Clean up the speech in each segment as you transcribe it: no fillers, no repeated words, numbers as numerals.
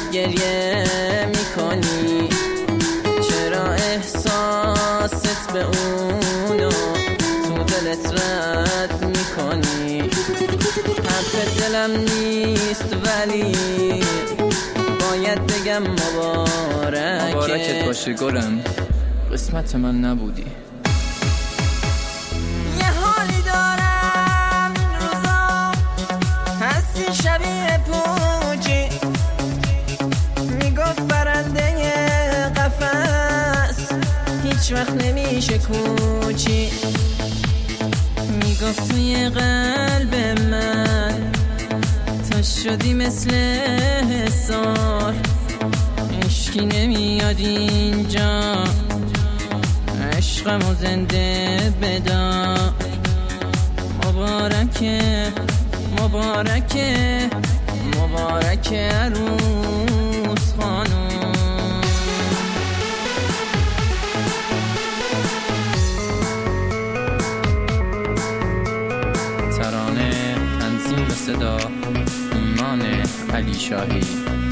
گریه میکنی؟ چرا احساست به اونو تو دلت رد میکنی؟ حرف دلم نیست ولی باید بگم مبارکت باشه گلم، قسمت من نبودی. یه حالی دارم این روزا، هستی شبیه پوچی، میگفت برنده قفس هیچ وقت نمیشه کوچی، میگفت توی قلب من تو شدی مثل حصار، عشقی نمیاد اینجا، عشقمو زنده بدا. مبارکه مبارکه مبارکه عروس خانم. ترانه تنظیم و صدا ایمان علی شاهی.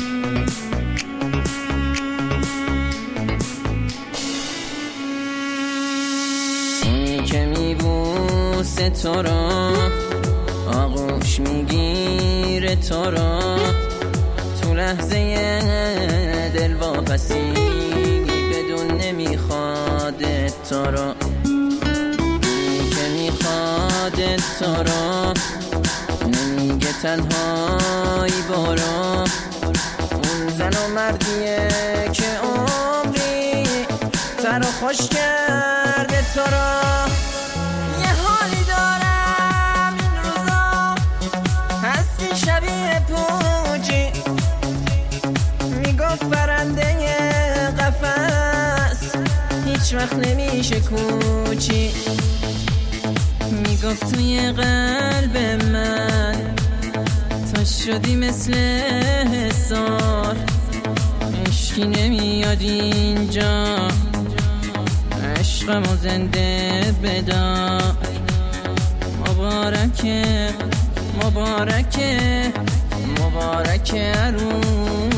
اونی که میبوسه تو رو، آغوش میگیره تو رو، تو لحظه دلواپسی بدون نمیخواد تو رو. اونی که میخواد تو رو نمیگه تنهایی برو، اون زن و مردیه که عمری تر و خوش کرده تو رو. یه حالی دارم این روزا، هستی شبیه پوچی، میگفت برنده قفس هیچ وقت نمیشه کوچی، میگفت توی قلب من تو شدی مثل حصار، عشقی نمیاد اینجا، عشقمو زنده بدا. مبارکه مبارکه مبارکه عروس